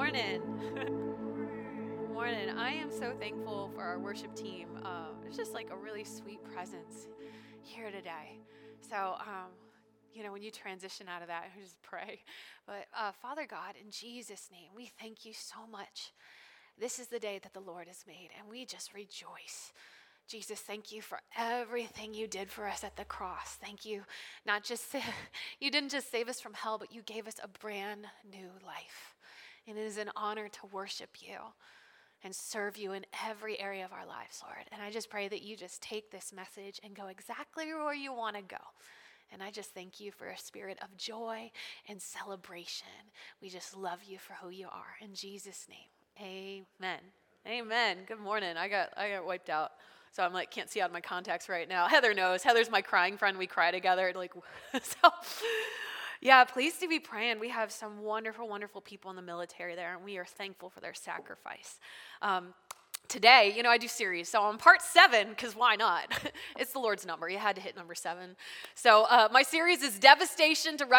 morning. Good morning. I am so thankful for our worship team. It's just like a really sweet presence here today. So, when you transition out of that, we just pray. But Father God, in Jesus' name, we thank you so much. This is the day that the Lord has made, and we just rejoice. Jesus, thank you for everything you did for us at the cross. Thank you. You didn't just save us from hell, but you gave us a brand new life. And it is an honor to worship you and serve you in every area of our lives, Lord. And I just pray that you just take this message and go exactly where you want to go. And I just thank you for a spirit of joy and celebration. We just love you for who you are. In Jesus' name, amen. Amen. Good morning. I got wiped out. So I'm like, can't see out of my contacts right now. Heather knows. Heather's my crying friend. We cry together. Yeah, please do be praying. We have some wonderful, wonderful people in the military there, and we are thankful for their sacrifice. Today, I do series, so on part 7, because why not? It's the Lord's number. You had to hit number 7. So my series is Devastation to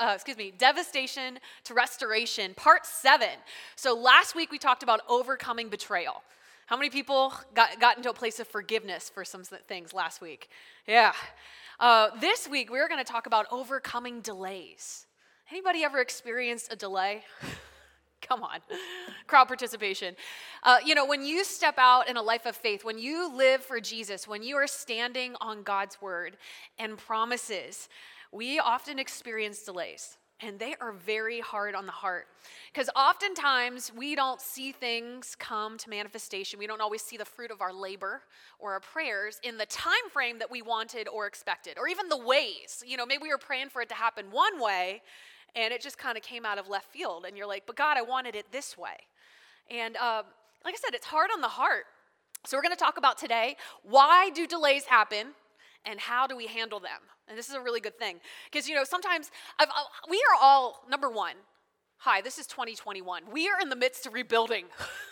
Restoration, part 7. So last week we talked about overcoming betrayal. How many people got into a place of forgiveness for some things last week? Yeah. This week, we're going to talk about overcoming delays. Anybody ever experienced a delay? Come on. Crowd participation. When you step out in a life of faith, when you live for Jesus, when you are standing on God's word and promises, we often experience delays. And they are very hard on the heart. Because oftentimes we don't see things come to manifestation. We don't always see the fruit of our labor or our prayers in the time frame that we wanted or expected. Or even the ways. Maybe we were praying for it to happen one way and it just kind of came out of left field. And you're like, but God, I wanted it this way. And like I said, it's hard on the heart. So we're going to talk about today, why do delays happen and how do we handle them? And this is a really good thing. Because, sometimes we are all, number one, hi, this is 2021. We are in the midst of rebuilding.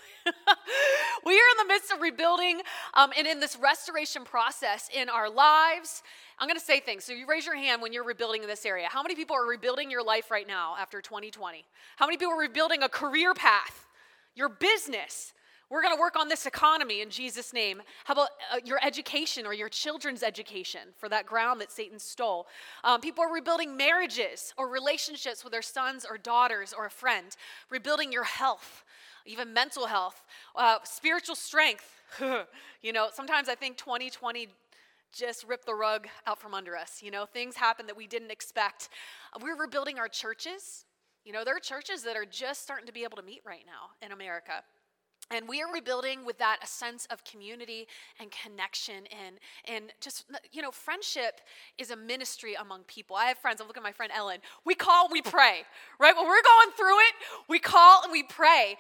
We are in the midst of rebuilding and in this restoration process in our lives. I'm going to say things. So you raise your hand when you're rebuilding in this area. How many people are rebuilding your life right now after 2020? How many people are rebuilding a career path, your business? We're going to work on this economy in Jesus' name. How about your education or your children's education for that ground that Satan stole? People are rebuilding marriages or relationships with their sons or daughters or a friend. Rebuilding your health, even mental health, spiritual strength. Sometimes I think 2020 just ripped the rug out from under us. Things happen that we didn't expect. We're rebuilding our churches. There are churches that are just starting to be able to meet right now in America. And we are rebuilding with that a sense of community and connection and just, friendship is a ministry among people. I have friends, I'm looking at my friend Ellen. We call, we pray, right? When we're going through it, we call and we pray,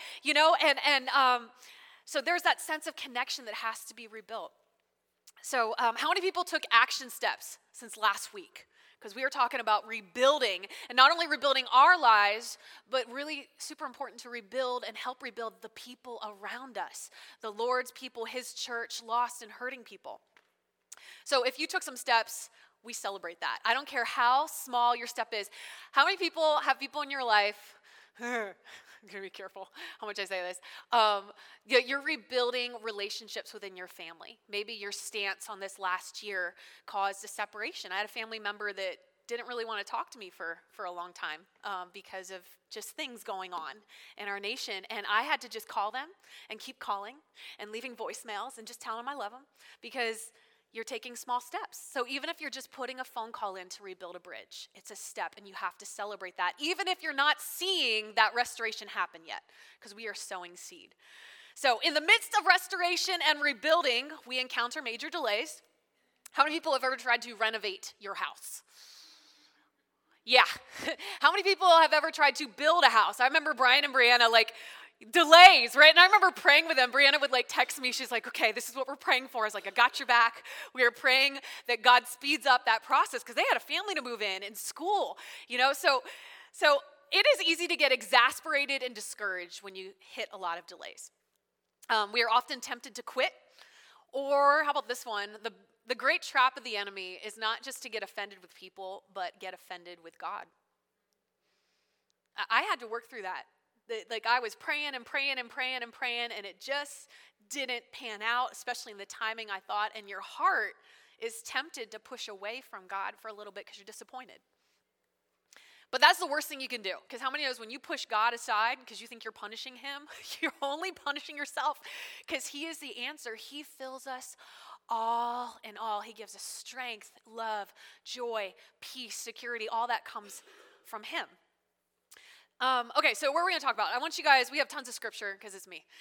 so there's that sense of connection that has to be rebuilt. So how many people took action steps since last week? Because we are talking about rebuilding, and not only rebuilding our lives, but really super important to rebuild and help rebuild the people around us, the Lord's people, his church, lost and hurting people. So if you took some steps, we celebrate that. I don't care how small your step is. How many people have people in your life, I'm going to be careful how much I say this, you're rebuilding relationships within your family. Maybe your stance on this last year caused a separation. I had a family member that didn't really want to talk to me for a long time because of just things going on in our nation. And I had to just call them and keep calling and leaving voicemails and just telling them I love them because you're taking small steps. So even if you're just putting a phone call in to rebuild a bridge, it's a step and you have to celebrate that, even if you're not seeing that restoration happen yet, because we are sowing seed. So in the midst of restoration and rebuilding, we encounter major delays. How many people have ever tried to renovate your house? Yeah. How many people have ever tried to build a house? I remember Brian and Brianna, delays, right? And I remember praying with them. Brianna would text me. She's like, okay, this is what we're praying for. I was like, I got your back. We are praying that God speeds up that process because they had a family to move in school, So it is easy to get exasperated and discouraged when you hit a lot of delays. We are often tempted to quit. Or how about this one? The great trap of the enemy is not just to get offended with people, but get offended with God. I had to work through that. Like I was praying and praying and praying and praying, and it just didn't pan out, especially in the timing I thought. And your heart is tempted to push away from God for a little bit because you're disappointed. But that's the worst thing you can do. Because how many knows when you push God aside because you think you're punishing him, you're only punishing yourself, because he is the answer. He fills us all in all. He gives us strength, love, joy, peace, security. All that comes from him. Okay, so what are we going to talk about? I want you guys, we have tons of scripture because it's me.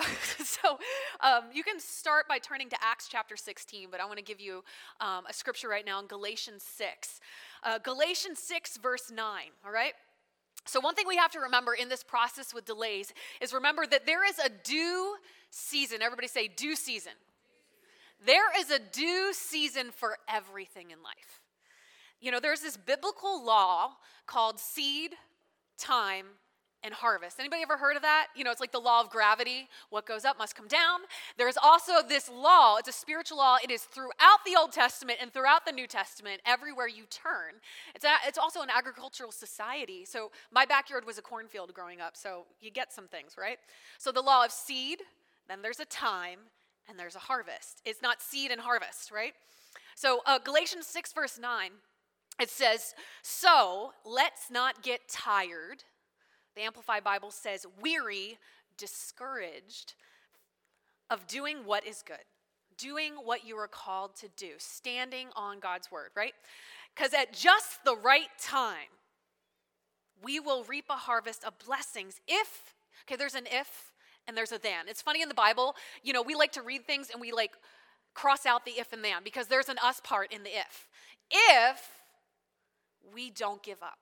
You can start by turning to Acts chapter 16, but I want to give you a scripture right now in Galatians 6. Galatians 6 verse 9, all right? So one thing we have to remember in this process with delays is remember that there is a due season. Everybody say due season. There is a due season for everything in life. You know, there's this biblical law called seed, time, and harvest. Anybody ever heard of that? You know, it's like the law of gravity. What goes up must come down. There's also this law. It's a spiritual law. It is throughout the Old Testament and throughout the New Testament, everywhere you turn. It's also an agricultural society. So my backyard was a cornfield growing up, so you get some things, right? So the law of seed, then there's a time, and there's a harvest. It's not seed and harvest, right? So Galatians 6 verse 9, it says, so let's not get tired. The Amplified Bible says weary, discouraged of doing what is good, doing what you are called to do, standing on God's word, right? Because at just the right time, we will reap a harvest of blessings if, okay, there's an if and there's a then. It's funny in the Bible, you know, we like to read things and we like cross out the if and then because there's an us part in the if. If we don't give up.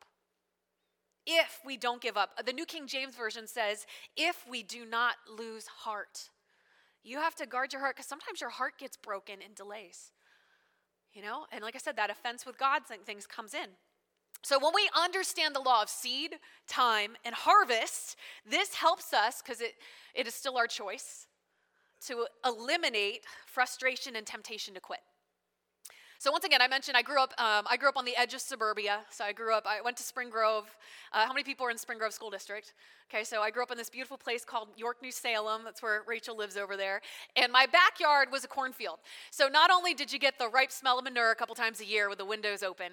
If we don't give up. The New King James Version says, if we do not lose heart. You have to guard your heart because sometimes your heart gets broken in delays. You know, and like I said, that offense with God things comes in. So when we understand the law of seed, time, and harvest, this helps us, because it is still our choice, to eliminate frustration and temptation to quit. So once again, I mentioned I grew up on the edge of suburbia. So I went to Spring Grove. How many people are in Spring Grove School District? Okay, so I grew up in this beautiful place called York, New Salem. That's where Rachel lives over there. And my backyard was a cornfield. So not only did you get the ripe smell of manure a couple times a year with the windows open,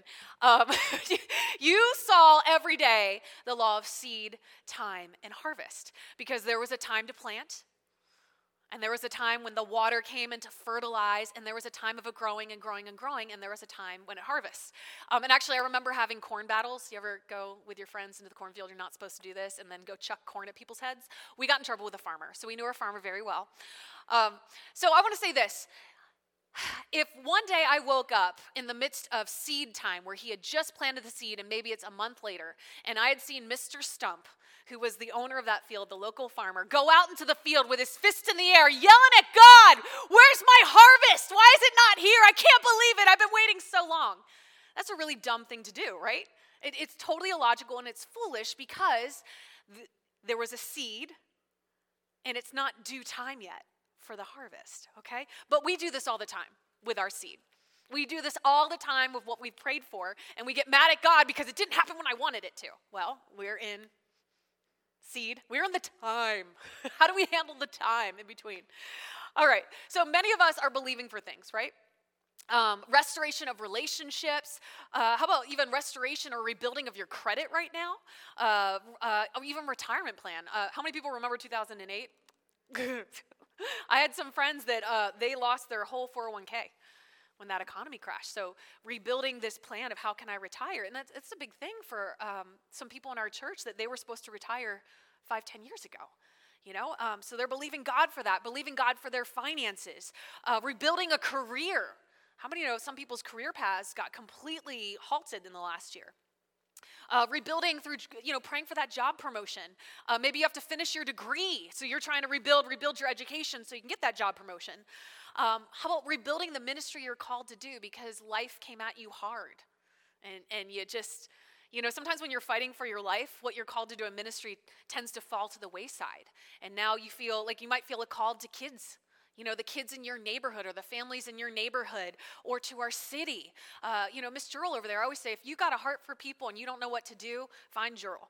you saw every day the law of seed, time, and harvest. Because there was a time to plant, and there was a time when the water came in to fertilize, and there was a time of it growing and growing and growing, and there was a time when it harvests. And actually, I remember having corn battles. You ever go with your friends into the cornfield? You're not supposed to do this, and then go chuck corn at people's heads. We got in trouble with a farmer, so we knew our farmer very well. So I want to say this. If one day I woke up in the midst of seed time where he had just planted the seed and maybe it's a month later, and I had seen Mr. Stump, who was the owner of that field, the local farmer, go out into the field with his fist in the air, yelling at God, where's my harvest? Why is it not here? I can't believe it. I've been waiting so long. That's a really dumb thing to do, right? It's totally illogical and it's foolish because there was a seed and it's not due time yet for the harvest, okay? But we do this all the time with our seed. We do this all the time with what we've prayed for, and we get mad at God because it didn't happen when I wanted it to. Well, we're in seed. We're in the time. How do we handle the time in between? All right, so many of us are believing for things, right? Restoration of relationships. How about even restoration or rebuilding of your credit right now? Even retirement plan. How many people remember 2008? I had some friends that they lost their whole 401k when that economy crashed. So rebuilding this plan of how can I retire? And it's a big thing for some people in our church that they were supposed to retire 5-10 years ago. You know, so they're believing God for that, believing God for their finances, rebuilding a career. How many know some people's career paths got completely halted in the last year? Rebuilding through, praying for that job promotion. Maybe you have to finish your degree, so you're trying to rebuild your education so you can get that job promotion. How about rebuilding the ministry you're called to do because life came at you hard, and you just, sometimes when you're fighting for your life, what you're called to do in ministry tends to fall to the wayside, and now you feel like you might feel a call to kids. The kids in your neighborhood or the families in your neighborhood or to our city. Miss Jurl over there, I always say, if you got a heart for people and you don't know what to do, find Jurl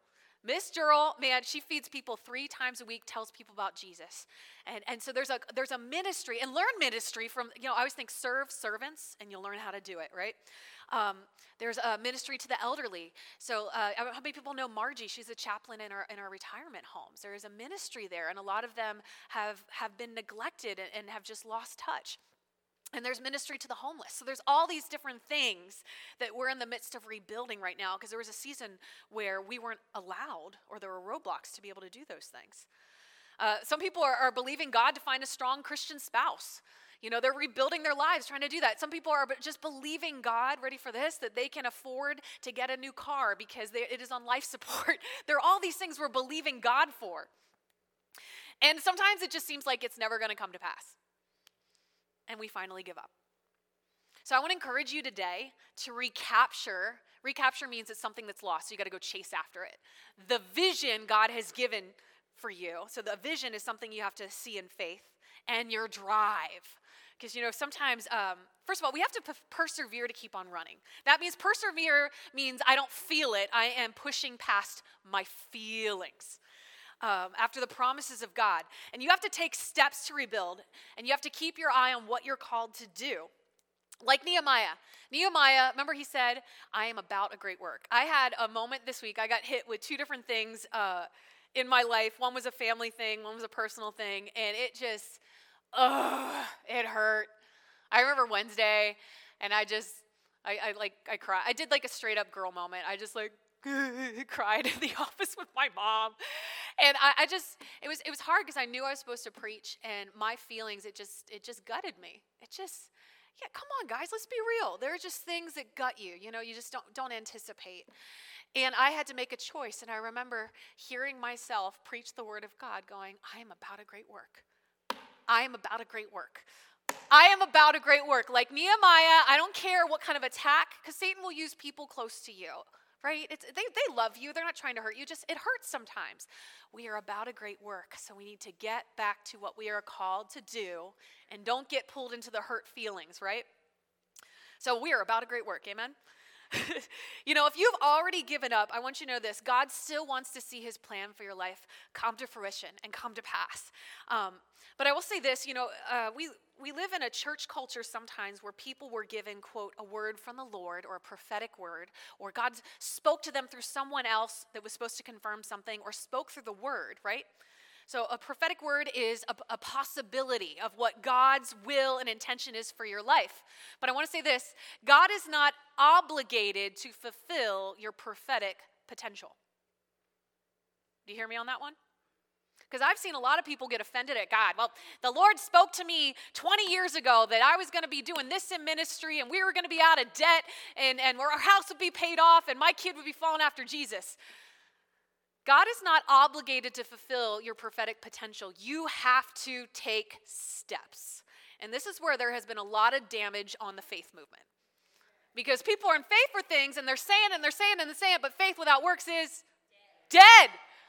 Miss Durrell, man, she feeds people 3 times a week, tells people about Jesus. And so there's a ministry, and learn ministry from, I always think serve servants, and you'll learn how to do it, right? There's a ministry to the elderly. So how many people know Margie? She's a chaplain in our retirement homes. There is a ministry there, and a lot of them have been neglected and have just lost touch. And there's ministry to the homeless. So there's all these different things that we're in the midst of rebuilding right now, because there was a season where we weren't allowed, or there were roadblocks to be able to do those things. Some people are believing God to find a strong Christian spouse. They're rebuilding their lives trying to do that. Some people are just believing God, ready for this, that they can afford to get a new car because it is on life support. There are all these things we're believing God for. And sometimes it just seems like it's never going to come to pass. And we finally give up. So I want to encourage you today to recapture. Recapture means it's something that's lost, so you got to go chase after it. The vision God has given for you. So the vision is something you have to see in faith, and your drive. Because, sometimes, first of all, we have to persevere to keep on running. That means persevere means I don't feel it. I am pushing past my feelings. After the promises of God. And you have to take steps to rebuild, and you have to keep your eye on what you're called to do. Like Nehemiah. Nehemiah, remember he said, I am about a great work. I had a moment this week. I got hit with 2 different things in my life. One was a family thing, one was a personal thing, and it just, it hurt. I remember Wednesday, and I cried. I did like a straight up girl moment. I just cried in the office with my mom. And it was hard because I knew I was supposed to preach, and my feelings, it just gutted me. Come on, guys, let's be real. There are just things that gut you. You just don't anticipate. And I had to make a choice, and I remember hearing myself preach the word of God going, I am about a great work. I am about a great work. I am about a great work. Like Nehemiah, I don't care what kind of attack, because Satan will use people close to you. Right? They love you. They're not trying to hurt you. Just it hurts sometimes. We are about a great work, so we need to get back to what we are called to do and don't get pulled into the hurt feelings, right? So we are about a great work, amen? If you've already given up, I want you to know this. God still wants to see his plan for your life come to fruition and come to pass. But I will say this, we live in a church culture sometimes where people were given, quote, a word from the Lord, or a prophetic word, or God spoke to them through someone else that was supposed to confirm something, or spoke through the word, right? So a prophetic word is a possibility of what God's will and intention is for your life. But I want to say this, God is not obligated to fulfill your prophetic potential. Do you hear me on that one? Because I've seen a lot of people get offended at God. Well, the Lord spoke to me 20 years ago that I was going to be doing this in ministry, and we were going to be out of debt, and our house would be paid off, and my kid would be following after Jesus. God is not obligated to fulfill your prophetic potential. You have to take steps. And this is where there has been a lot of damage on the faith movement. Because people are in faith for things, and they're saying it, but faith without works is dead.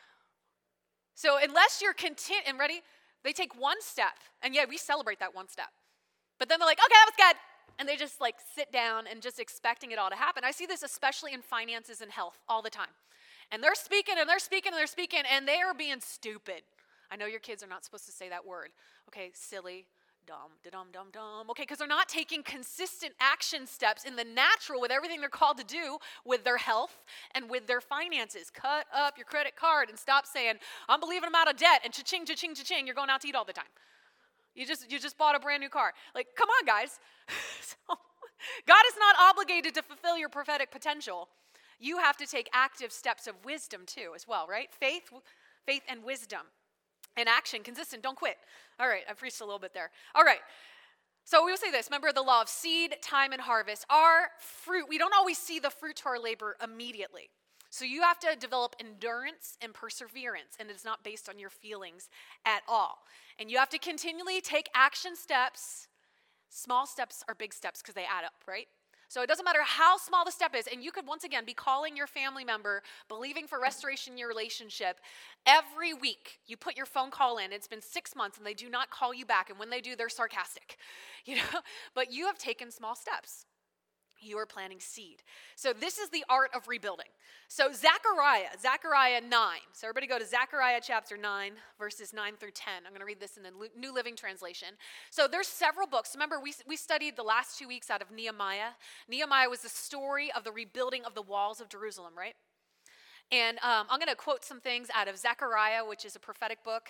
So unless you're content and ready, they take one step. And we celebrate that one step. But then they're like, okay, that was good. And they just sit down and just expecting it all to happen. I see this especially in finances and health all the time. And they're speaking, and they are being stupid. I know your kids are not supposed to say that word. Okay, silly, dumb, da-dum-dum-dum. Okay, because they're not taking consistent action steps in the natural with everything they're called to do with their health and with their finances. Cut up your credit card and stop saying, I'm believing I'm out of debt, and cha-ching, cha-ching, cha-ching, you're going out to eat all the time. You just bought a brand new car. Come on, guys. So, God is not obligated to fulfill your prophetic potential. You have to take active steps of wisdom too as well, right? Faith and wisdom. And action, consistent, don't quit. All right, I preached a little bit there. All right, so we will say this. Remember the law of seed, time, and harvest. Our fruit, we don't always see the fruit to our labor immediately. So you have to develop endurance and perseverance, and it's not based on your feelings at all. And you have to continually take action steps. Small steps are big steps because they add up, right? So it doesn't matter how small the step is, and you could once again be calling your family member, believing for restoration in your relationship. Every week, you put your phone call in. It's been 6 months, and they do not call you back, and when they do, they're sarcastic. But you have taken small steps. You are planting seed. So this is the art of rebuilding. So Zechariah 9. So everybody go to Zechariah chapter 9, verses 9 through 10. I'm going to read this in the New Living Translation. So there's several books. Remember, we studied the last 2 weeks out of Nehemiah. Nehemiah was the story of the rebuilding of the walls of Jerusalem, right? And I'm going to quote some things out of Zechariah, which is a prophetic book.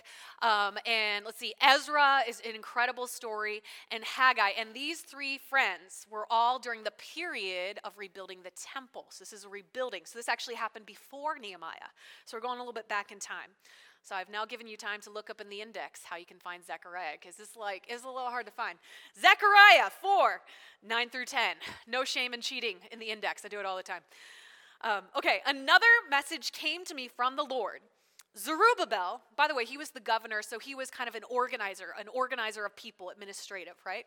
And let's see, Ezra is an incredible story, and Haggai. And these three friends were all during the period of rebuilding the temple. So this is a rebuilding. So this actually happened before Nehemiah. So we're going a little bit back in time. So I've now given you time to look up in the index how you can find Zechariah, because this is a little hard to find. Zechariah 4, 9 through 10. No shame in cheating in the index. I do it all the time. Okay, another message came to me from the Lord. Zerubbabel, by the way, he was the governor, so he was kind of an organizer of people, administrative, right?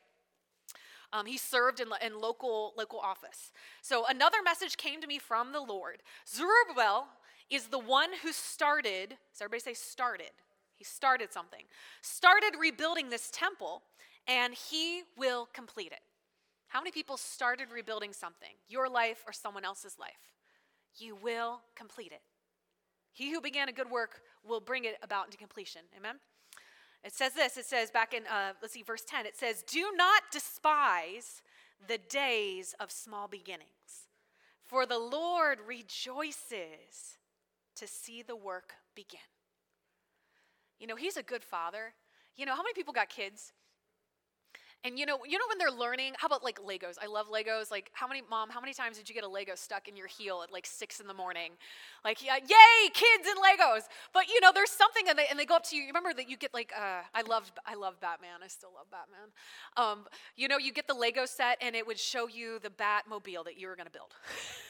He served in local office. So another message came to me from the Lord. Zerubbabel is the one who started, so everybody say started. He started something. Started rebuilding this temple, and he will complete it. How many people started rebuilding something? Your life or someone else's life? You will complete it. He who began a good work will bring it about into completion. Amen? It says this. It says back in, verse 10. It says, do not despise the days of small beginnings, for the Lord rejoices to see the work begin. You know, he's a good father. You know, how many people got kids? And you know when they're learning, how about like Legos? I love Legos. Like how many times did you get a Lego stuck in your heel at like 6 a.m? Like, yeah, yay, kids and Legos. But you know, there's something and they go up to you. You remember that you get like, I love Batman. I still love Batman. You know, you get the Lego set and it would show you the Batmobile that you were going to build.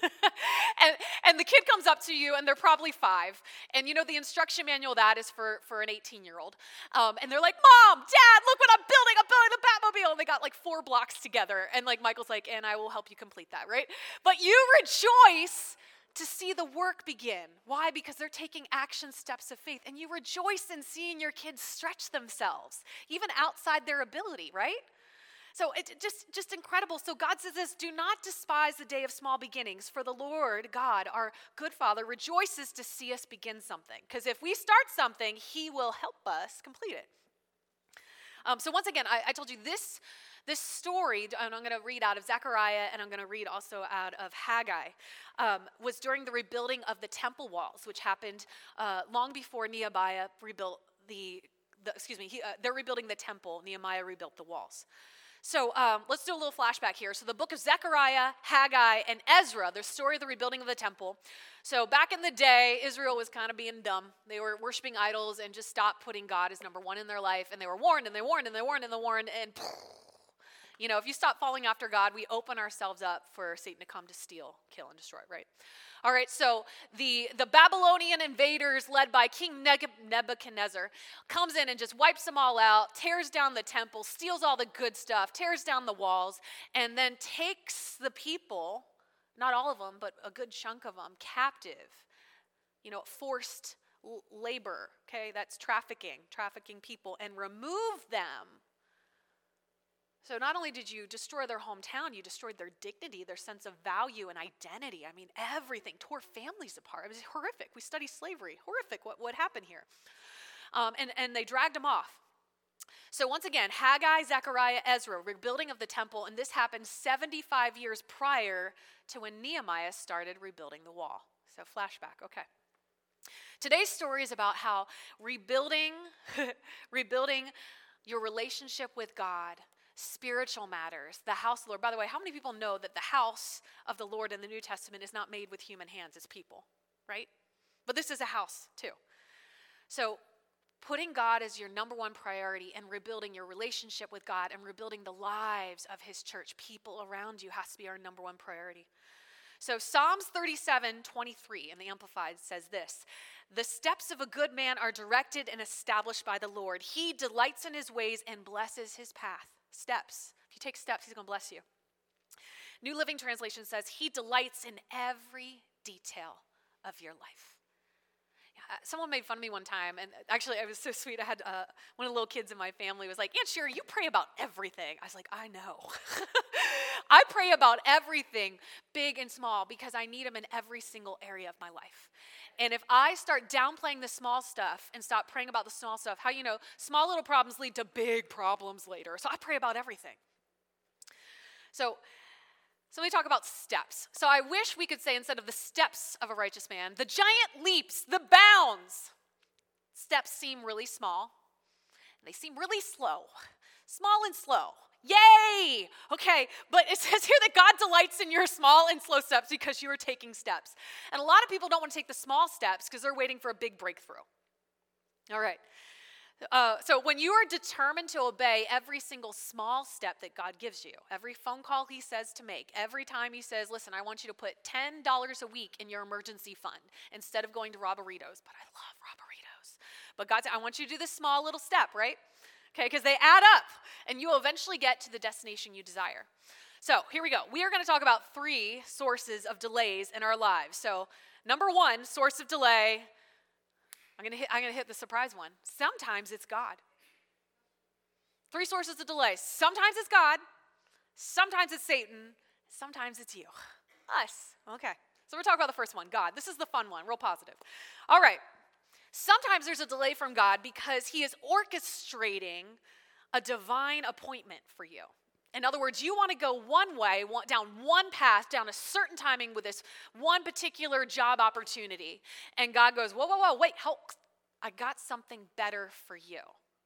and the kid comes up to you and they're probably 5. And you know, the instruction manual that is for an 18-year-old. And they're like, Mom, Dad, look what I'm building. I'm building the Batmobile. And they got like 4 blocks together. And like Michael's like, and I will help you complete that, right? But you rejoice to see the work begin. Why? Because they're taking action steps of faith. And you rejoice in seeing your kids stretch themselves, even outside their ability, right? So it's just incredible. So God says this, do not despise the day of small beginnings, for the Lord God, our good Father, rejoices to see us begin something. Because if we start something, he will help us complete it. So once again, I told you this story, and I'm going to read out of Zechariah, and I'm going to read also out of Haggai, was during the rebuilding of the temple walls, which happened long before Nehemiah rebuilt they're rebuilding the temple. Nehemiah rebuilt the walls. So let's do a little flashback here. So the book of Zechariah, Haggai, and Ezra, the story of the rebuilding of the temple. So back in the day, Israel was kind of being dumb. They were worshiping idols and just stopped putting God as number one in their life. And they were warned, and they warned, and they warned, and they warned. And, you know, if you stop following after God, we open ourselves up for Satan to come to steal, kill, and destroy, right? All right, so the Babylonian invaders led by King Nebuchadnezzar comes in and just wipes them all out, tears down the temple, steals all the good stuff, tears down the walls, and then takes the people, not all of them, but a good chunk of them, captive. You know, forced labor, okay? That's trafficking people, and remove them. So not only did you destroy their hometown, you destroyed their dignity, their sense of value and identity. I mean, everything. Tore families apart. It was horrific. We study slavery. Horrific what happened here. And they dragged them off. So once again, Haggai, Zechariah, Ezra, rebuilding of the temple, and this happened 75 years prior to when Nehemiah started rebuilding the wall. So flashback, okay. Today's story is about how rebuilding your relationship with God, spiritual matters, the house of the Lord. By the way, how many people know that the house of the Lord in the New Testament is not made with human hands, it's people, right? But this is a house too. So putting God as your number one priority and rebuilding your relationship with God and rebuilding the lives of his church, people around you, has to be our number one priority. So Psalms 37:23 in the Amplified says this: the steps of a good man are directed and established by the Lord. He delights in his ways and blesses his path. Steps. If you take steps, he's going to bless you. New Living Translation says he delights in every detail of your life. Yeah, someone made fun of me one time, and actually it was so sweet. I had one of the little kids in my family was like, Aunt Sherry, you pray about everything. I was like, I know. I pray about everything, big and small, because I need him in every single area of my life. And if I start downplaying the small stuff and stop praying about the small stuff, how you know small little problems lead to big problems later. So I pray about everything. So let me talk about steps. So I wish we could say, instead of the steps of a righteous man, the giant leaps, the bounds. Steps seem really small. They seem really slow. Small and slow. Yay! Okay, but it says here that God delights in your small and slow steps because you are taking steps. And a lot of people don't want to take the small steps because they're waiting for a big breakthrough. All right. So when you are determined to obey every single small step that God gives you, every phone call he says to make, every time he says, listen, I want you to put $10 a week in your emergency fund instead of going to Robberitos. But I love Robberitos. But God said, I want you to do this small little step, right? Okay, because they add up, and you will eventually get to the destination you desire. So here we go. We are going to talk about 3 sources of delays in our lives. So number 1, source of delay, I'm going to hit the surprise one. Sometimes it's God. 3 sources of delay. Sometimes it's God. Sometimes it's Satan. Sometimes it's you. Us. Okay. So we're talking about the first one, God. This is the fun one, real positive. All right. Sometimes there's a delay from God because he is orchestrating a divine appointment for you. In other words, you want to go one way, down one path, down a certain timing with this one particular job opportunity. And God goes, whoa, wait, I got something better for you.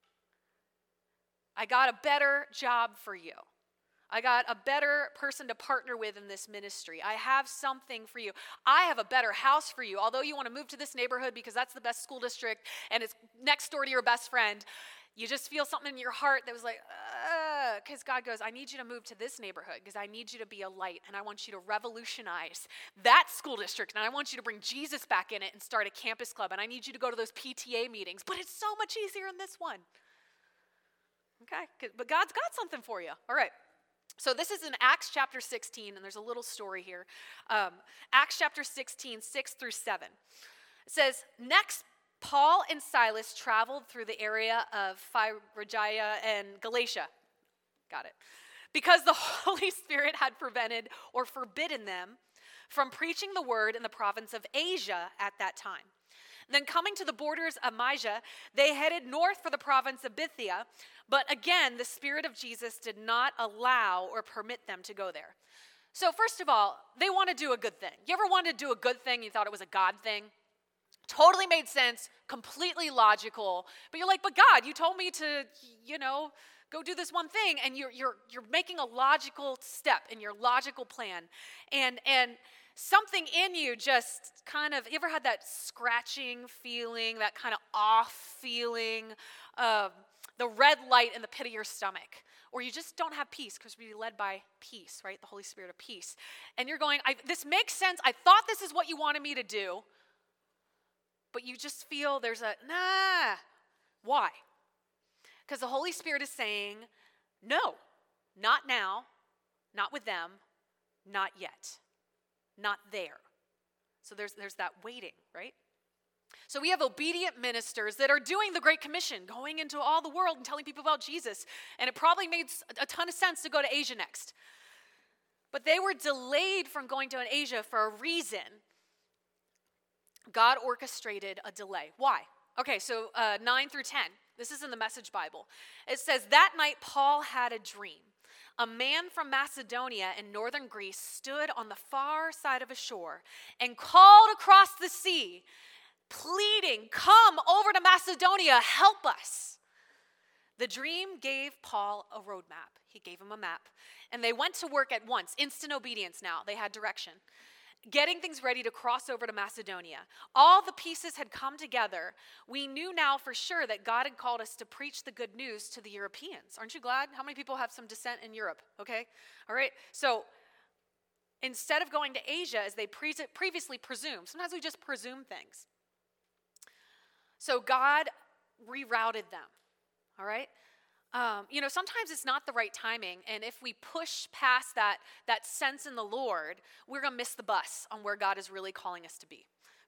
I got a better job for you. I got a better person to partner with in this ministry. I have something for you. I have a better house for you. Although you want to move to this neighborhood because that's the best school district and it's next door to your best friend, you just feel something in your heart that was like, because God goes, I need you to move to this neighborhood because I need you to be a light and I want you to revolutionize that school district and I want you to bring Jesus back in it and start a campus club and I need you to go to those PTA meetings. But it's so much easier in this one. Okay, but God's got something for you. All right. So this is in Acts chapter 16, and there's a little story here. Acts chapter 16, 6 through 7. It says, next, Paul and Silas traveled through the area of Phrygia and Galatia. Got it. Because the Holy Spirit had prevented or forbidden them from preaching the word in the province of Asia at that time. Then coming to the borders of Mysia, they headed north for the province of Bithynia. But again, the Spirit of Jesus did not allow or permit them to go there. So first of all, they want to do a good thing. You ever wanted to do a good thing, you thought it was a God thing? Totally made sense, completely logical. But you're like, but God, you told me to, go do this one thing. And you're making a logical step in your logical plan. And something in you just kind of, you ever had that scratching feeling, that kind of off feeling, the red light in the pit of your stomach, or you just don't have peace because we're led by peace, right? The Holy Spirit of peace. And you're going, this makes sense. I thought this is what you wanted me to do, but you just feel there's a, nah. Why? Because the Holy Spirit is saying, no, not now, not with them, not yet. Not there. So there's that waiting, right? So we have obedient ministers that are doing the Great Commission, going into all the world and telling people about Jesus. And it probably made a ton of sense to go to Asia next. But they were delayed from going to Asia for a reason. God orchestrated a delay. Why? Okay, so 9 through 10. This is in the Message Bible. It says, that night Paul had a dream. A man from Macedonia in northern Greece stood on the far side of a shore and called across the sea, pleading, come over to Macedonia, help us. The dream gave Paul a roadmap. He gave him a map. And they went to work at once, instant obedience now. They had direction. Getting things ready to cross over to Macedonia. All the pieces had come together. We knew now for sure that God had called us to preach the good news to the Europeans. Aren't you glad? How many people have some descent in Europe? Okay, all right. So instead of going to Asia as they previously presumed, sometimes we just presume things. So God rerouted them, all right? Sometimes it's not the right timing, and if we push past that sense in the Lord, we're going to miss the bus on where God is really calling us to be.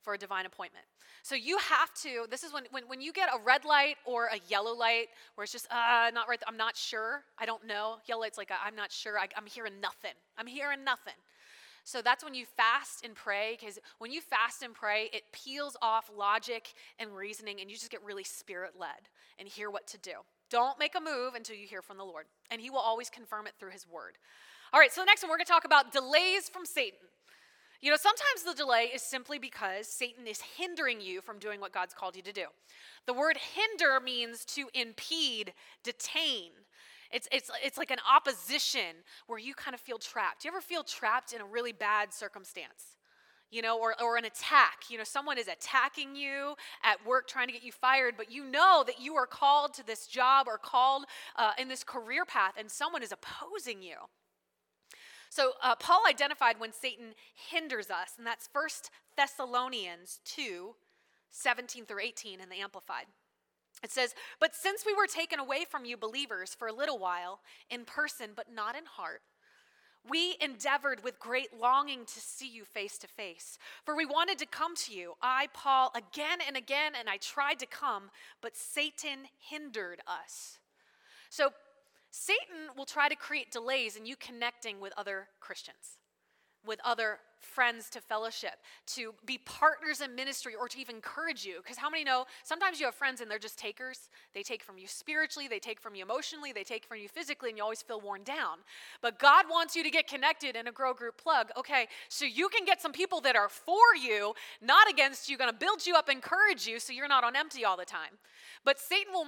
for a divine appointment. So you have to, this is when you get a red light or a yellow light where it's just, not right, I'm not sure, I don't know. Yellow light's like, I'm not sure, I'm hearing nothing. I'm hearing nothing. So that's when you fast and pray, because when you fast and pray, it peels off logic and reasoning, and you just get really spirit-led and hear what to do. Don't make a move until you hear from the Lord, and he will always confirm it through his word. All right, so the next one, we're going to talk about delays from Satan. You know, sometimes the delay is simply because Satan is hindering you from doing what God's called you to do. The word hinder means to impede, detain. It's like an opposition where you kind of feel trapped. Do you ever feel trapped in a really bad circumstance? You know, or an attack. You know, someone is attacking you at work trying to get you fired, but you know that you are called to this job or called in this career path, and someone is opposing you. So Paul identified when Satan hinders us, and that's 1 Thessalonians 2, 17 through 18 in the Amplified. It says, "But since we were taken away from you believers for a little while, in person but not in heart, we endeavored with great longing to see you face to face. For we wanted to come to you, I, Paul, again and again, and I tried to come, but Satan hindered us." So Satan will try to create delays in you connecting with other Christians, with other friends to fellowship, to be partners in ministry, or to even encourage you. Because how many know sometimes you have friends and they're just takers? They take from you spiritually, they take from you emotionally, they take from you physically, and you always feel worn down. But God wants you to get connected in a Grow Group plug. Okay, so you can get some people that are for you, not against you, going to build you up, encourage you, so you're not on empty all the time. But Satan will,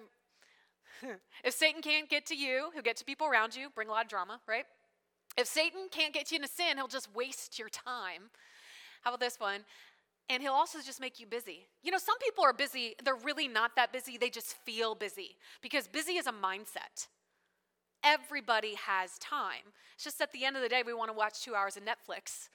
if Satan can't get to you, he'll get to people around you, bring a lot of drama, right? If Satan can't get you into sin, he'll just waste your time. How about this one? And he'll also just make you busy. You know, some people are busy. They're really not that busy. They just feel busy, because busy is a mindset. Everybody has time. It's just at the end of the day, we want to watch 2 hours of Netflix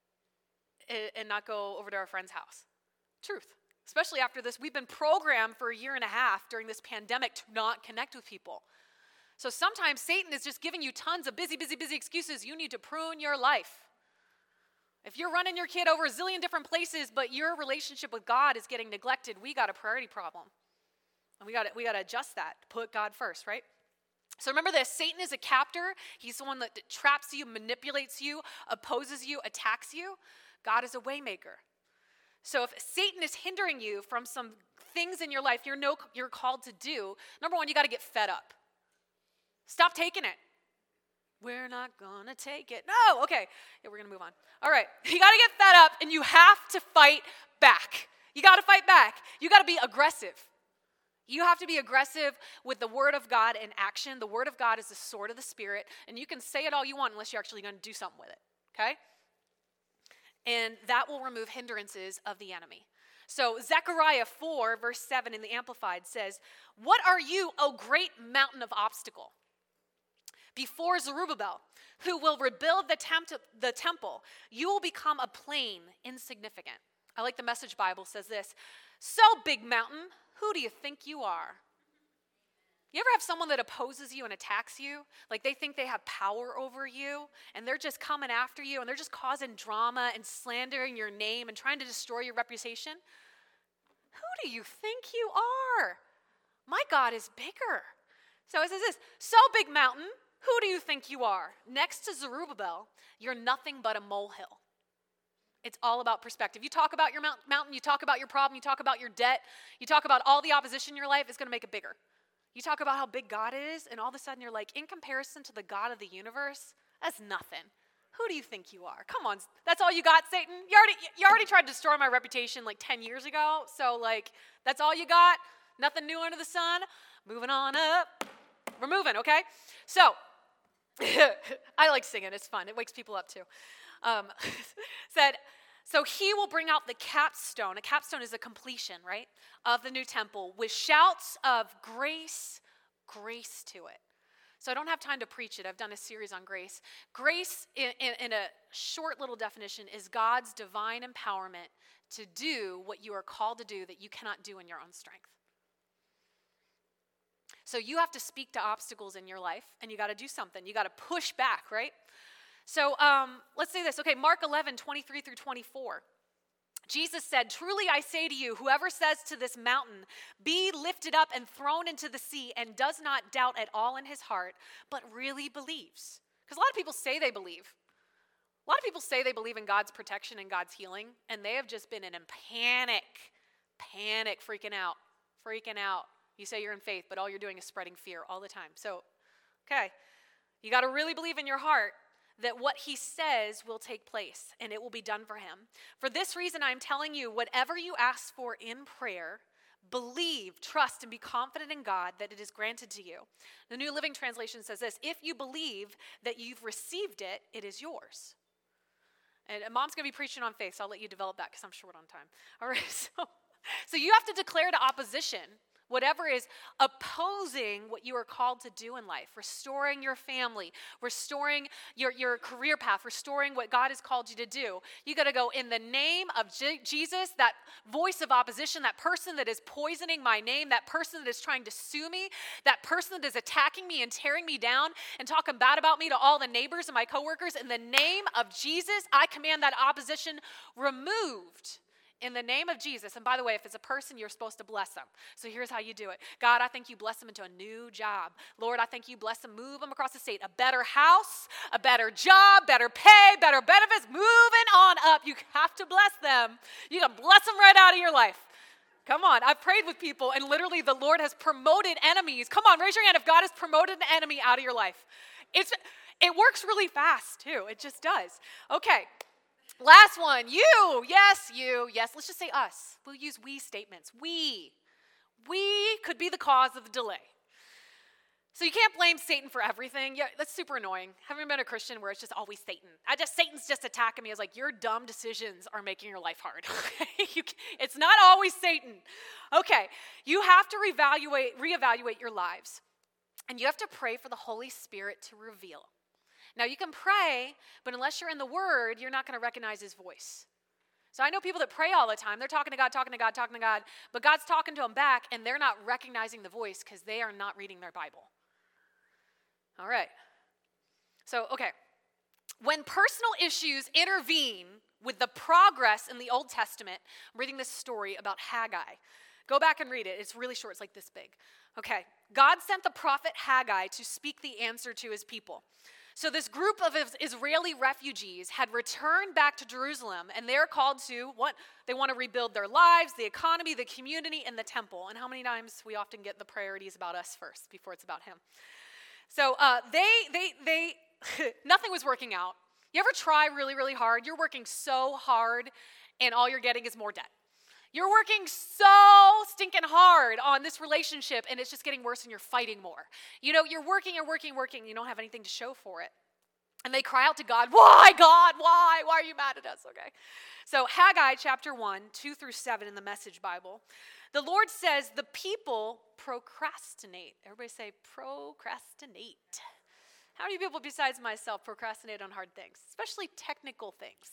and not go over to our friend's house. Truth. Especially after this, we've been programmed for a year and a half during this pandemic to not connect with people. So sometimes Satan is just giving you tons of busy excuses. You need to prune your life. If you're running your kid over a zillion different places, but your relationship with God is getting neglected, we got a priority problem. And we got to adjust that, put God first, right? So remember this, Satan is a captor. He's the one that traps you, manipulates you, opposes you, attacks you. God is a waymaker. So if Satan is hindering you from some things in your life you're called to do, number one, you got to get fed up. Stop taking it. We're not going to take it. No, okay. Yeah, we're going to move on. All right. You got to get fed up, and you have to fight back. You got to fight back. You got to be aggressive. You have to be aggressive with the word of God in action. The word of God is the sword of the Spirit, and you can say it all you want unless you're actually going to do something with it, okay? And that will remove hindrances of the enemy. So Zechariah 4, verse 7 in the Amplified says, "What are you, O great mountain of obstacle? Before Zerubbabel, who will rebuild the temple, you will become a plain, insignificant." I like the Message Bible says this, "So big mountain, who do you think you are?" You ever have someone that opposes you and attacks you? Like they think they have power over you, and they're just coming after you, and they're just causing drama and slandering your name and trying to destroy your reputation? Who do you think you are? My God is bigger. So it says this, "So big mountain, who do you think you are? Next to Zerubbabel, you're nothing but a molehill." It's all about perspective. You talk about your mountain, you talk about your problem, you talk about your debt, you talk about all the opposition in your life, it's going to make it bigger. You talk about how big God is, and all of a sudden you're like, in comparison to the God of the universe, that's nothing. Who do you think you are? Come on, that's all you got, Satan? You already tried to destroy my reputation like 10 years ago, so like, that's all you got? Nothing new under the sun? Moving on up. We're moving, okay? So, I like singing, it's fun. It wakes people up too. So he will bring out the capstone. A capstone is a completion, right, of the new temple with shouts of grace to it. So I don't have time to preach it. I've done a series on grace. Grace, in a short little definition, is God's divine empowerment to do what you are called to do that you cannot do in your own strength. So you have to speak to obstacles in your life, and you got to do something. You got to push back, right? So let's say this. Okay, Mark 11, 23 through 24. Jesus said, "Truly I say to you, whoever says to this mountain, 'Be lifted up and thrown into the sea,' and does not doubt at all in his heart, but really believes." Because a lot of people say they believe. A lot of people say they believe in God's protection and God's healing, and they have just been in a panic, freaking out. You say you're in faith, but all you're doing is spreading fear all the time. So, okay, you got to really believe in your heart that what he says will take place and it will be done for him. For this reason, I'm telling you, whatever you ask for in prayer, believe, trust, and be confident in God that it is granted to you. The New Living Translation says this: if you believe that you've received it, it is yours. And Mom's going to be preaching on faith, so I'll let you develop that because I'm short on time. All right, so you have to declare to opposition whatever is opposing what you are called to do in life, restoring your family, restoring your career path, restoring what God has called you to do. You got to go, in the name of Jesus, that voice of opposition, that person that is poisoning my name, that person that is trying to sue me, that person that is attacking me and tearing me down and talking bad about me to all the neighbors and my coworkers. In the name of Jesus, I command that opposition removed. In the name of Jesus. And by the way, if it's a person, you're supposed to bless them. So here's how you do it. God, I think you bless them into a new job. Lord, I think you bless them, move them across the state. A better house, a better job, better pay, better benefits, moving on up. You have to bless them. You can bless them right out of your life. Come on, I've prayed with people and literally the Lord has promoted enemies. Come on, raise your hand if God has promoted an enemy out of your life. It works really fast too. It just does. Okay. Last one, you, yes, let's just say us. We'll use we statements. We could be the cause of the delay. So you can't blame Satan for everything. Yeah, that's super annoying. Haven't been a Christian where it's just always Satan. Satan's just attacking me. I was like, your dumb decisions are making your life hard. It's not always Satan. Okay, you have to reevaluate your lives. And you have to pray for the Holy Spirit to reveal. Now, you can pray, but unless you're in the Word, you're not going to recognize his voice. So I know people that pray all the time. They're talking to God, but God's talking to them back, and they're not recognizing the voice because they are not reading their Bible. All right. So, okay. When personal issues intervene with the progress in the Old Testament, I'm reading this story about Haggai. Go back and read it. It's really short. It's like this big. Okay. God sent the prophet Haggai to speak the answer to his people. So this group of Israeli refugees had returned back to Jerusalem, and they're called to what? They want to rebuild their lives, the economy, the community, and the temple. And how many times we often get the priorities about us first before it's about him. So they nothing was working out. You ever try really, really hard? You're working so hard, and all you're getting is more debt. You're working so stinking hard on this relationship, and it's just getting worse, and you're fighting more. You know, you're working, you don't have anything to show for it. And they cry out to God, why, God, why? Why are you mad at us? Okay. So Haggai chapter 1, 2-7 in the Message Bible, the Lord says the people procrastinate. Everybody say procrastinate. How many people besides myself procrastinate on hard things, especially technical things?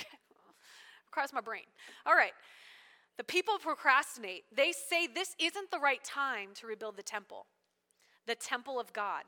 Across my brain. All right. The people procrastinate. They say this isn't the right time to rebuild the temple of God.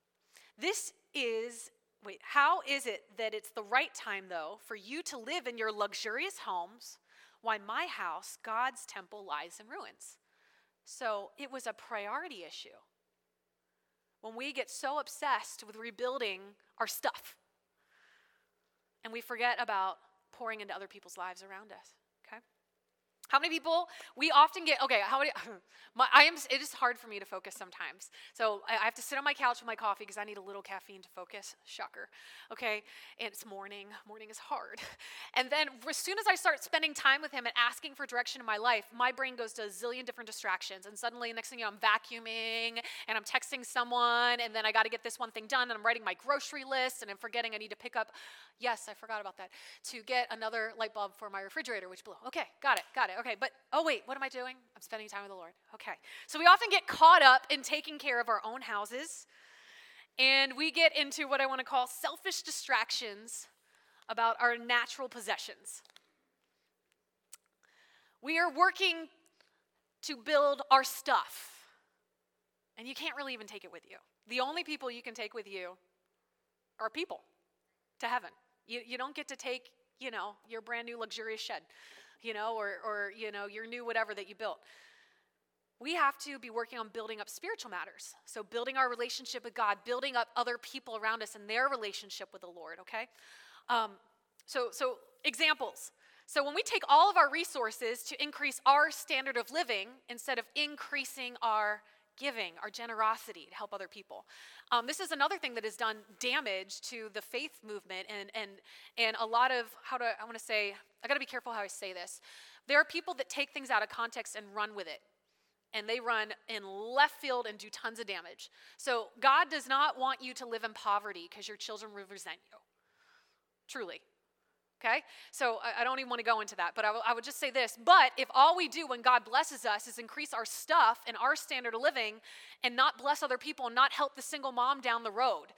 How is it that it's the right time, though, for you to live in your luxurious homes while my house, God's temple, lies in ruins? So it was a priority issue. When we get so obsessed with rebuilding our stuff and we forget about pouring into other people's lives around us, okay? How many people, we often get, okay, it is hard for me to focus sometimes. So I have to sit on my couch with my coffee because I need a little caffeine to focus. Shocker. Okay, and it's morning. Morning is hard. And then as soon as I start spending time with him and asking for direction in my life, my brain goes to a zillion different distractions. And suddenly, next thing you know, I'm vacuuming and I'm texting someone and then I got to get this one thing done and I'm writing my grocery list and I'm forgetting I need to pick up, yes, I forgot about that, to get another light bulb for my refrigerator, which blew. Okay, got it. Okay, but, oh wait, what am I doing? I'm spending time with the Lord. Okay. So we often get caught up in taking care of our own houses, and we get into what I want to call selfish distractions about our natural possessions. We are working to build our stuff, and you can't really even take it with you. The only people you can take with you are people to heaven. You don't get to take, your brand new luxurious shed. or your new whatever that you built. We have to be working on building up spiritual matters. So building our relationship with God, building up other people around us and their relationship with the Lord, okay? So examples. So when we take all of our resources to increase our standard of living instead of increasing our giving, our generosity to help other people. This is another thing that has done damage to the faith movement and a lot of, I got to be careful how I say this. There are people that take things out of context and run with it. And they run in left field and do tons of damage. So God does not want you to live in poverty because your children will resent you. Truly. Okay? So I don't even want to go into that, but I would just say this. But if all we do when God blesses us is increase our stuff and our standard of living and not bless other people and not help the single mom down the road,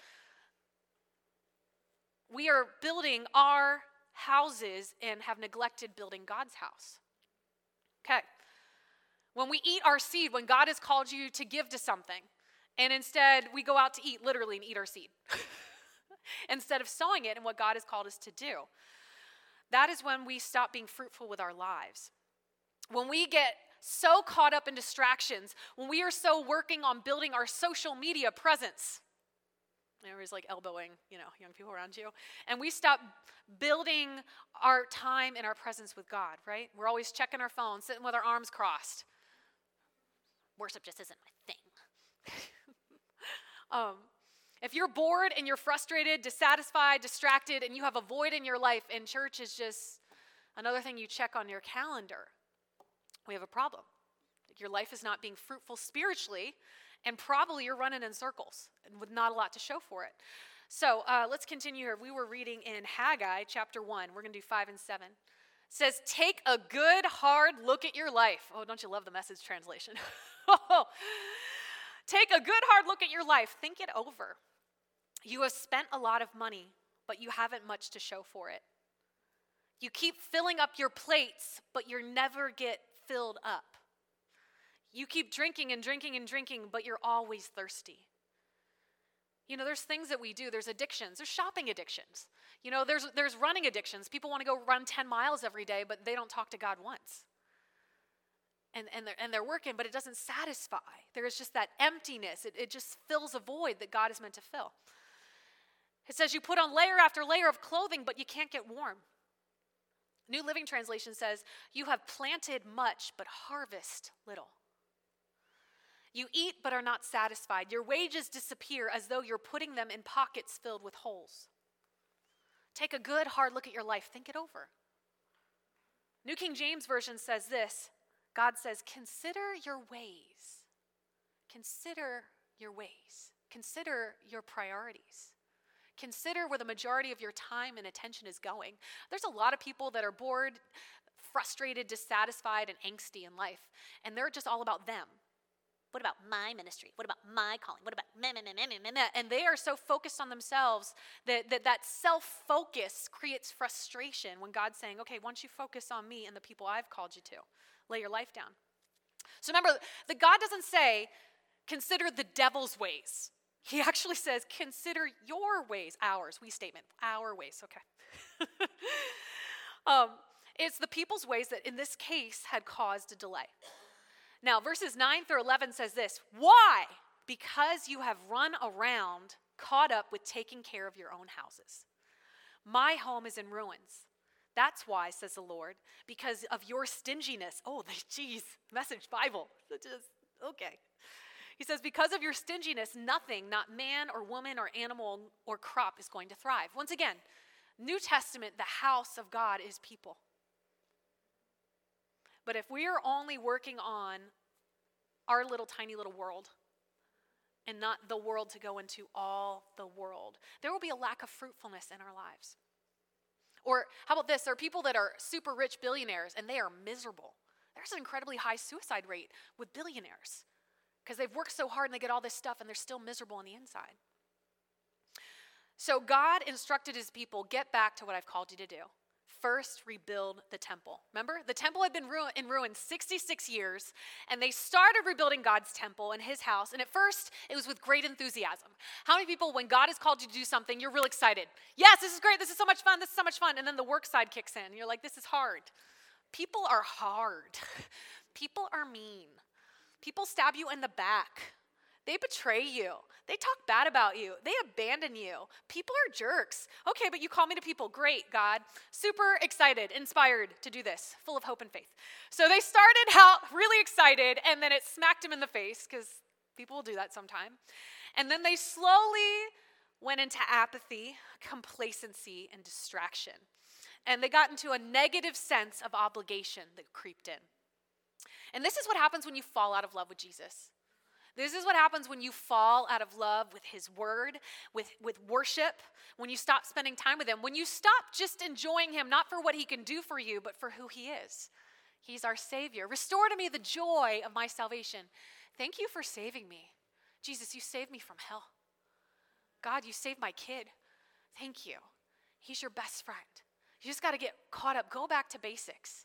we are building our houses and have neglected building God's house. Okay. When we eat our seed, when God has called you to give to something, and instead we go out to eat, literally, and eat our seed, instead of sowing it in what God has called us to do, that is when we stop being fruitful with our lives. When we get so caught up in distractions, when we are so working on building our social media presence, everybody's like elbowing, young people around you, and we stop building our time and our presence with God, right? We're always checking our phones, sitting with our arms crossed. Worship just isn't my thing. If you're bored and you're frustrated, dissatisfied, distracted, and you have a void in your life, and church is just another thing you check on your calendar, we have a problem. Your life is not being fruitful spiritually, and probably you're running in circles and with not a lot to show for it. So let's continue here. We were reading in Haggai chapter 1. We're going to do 5 and 7. It says, take a good, hard look at your life. Oh, don't you love the Message translation? Take a good, hard look at your life. Think it over. You have spent a lot of money, but you haven't much to show for it. You keep filling up your plates, but you never get filled up. You keep drinking and drinking and drinking, but you're always thirsty. There's things that we do. There's addictions. There's shopping addictions. There's running addictions. People want to go run 10 miles every day, but they don't talk to God once. And they're working, but it doesn't satisfy. There is just that emptiness. It just fills a void that God is meant to fill. It says you put on layer after layer of clothing, but you can't get warm. New Living Translation says, you have planted much, but harvest little. You eat, but are not satisfied. Your wages disappear as though you're putting them in pockets filled with holes. Take a good, hard look at your life. Think it over. New King James Version says this. God says, consider your ways. Consider your ways. Consider your priorities. Consider where the majority of your time and attention is going. There's a lot of people that are bored, frustrated, dissatisfied, and angsty in life, and they're just all about them. What about my ministry? What about my calling? What about me? And they are so focused on themselves that self-focus creates frustration when God's saying, okay, once you focus on me and the people I've called you to, lay your life down. So remember, that God doesn't say, consider the devil's ways. He actually says, consider your ways, ours, we statement, our ways, okay. It's the people's ways that in this case had caused a delay. Now, verses 9 through 11 says this, why? Because you have run around, caught up with taking care of your own houses. My home is in ruins. That's why, says the Lord, because of your stinginess. Oh, geez, Message Bible. Okay. He says, because of your stinginess, nothing, not man or woman or animal or crop is going to thrive. Once again, New Testament, the house of God is people. But if we are only working on our little tiny little world and not the world to go into all the world, there will be a lack of fruitfulness in our lives. Or how about this? There are people that are super rich billionaires and they are miserable. There's an incredibly high suicide rate with billionaires because they've worked so hard and they get all this stuff and they're still miserable on the inside. So God instructed his people, get back to what I've called you to do. First, rebuild the temple. Remember, the temple had been in ruin 66 years, and they started rebuilding God's temple and his house, and at first, it was with great enthusiasm. How many people, when God has called you to do something, you're real excited? Yes, this is great, this is so much fun, and then the work side kicks in, and you're like, this is hard. People are hard. People are mean. People stab you in the back. They betray you. They talk bad about you. They abandon you. People are jerks. Okay, but you call me to people. Great, God. Super excited, inspired to do this, full of hope and faith. So they started out really excited, and then it smacked him in the face, because people will do that sometime. And then they slowly went into apathy, complacency, and distraction. And they got into a negative sense of obligation that creeped in. And this is what happens when you fall out of love with Jesus. This is what happens when you fall out of love with his word, with worship, when you stop spending time with him, when you stop just enjoying him, not for what he can do for you, but for who he is. He's our Savior. Restore to me the joy of my salvation. Thank you for saving me. Jesus, you saved me from hell. God, you saved my kid. Thank you. He's your best friend. You just got to get caught up. Go back to basics.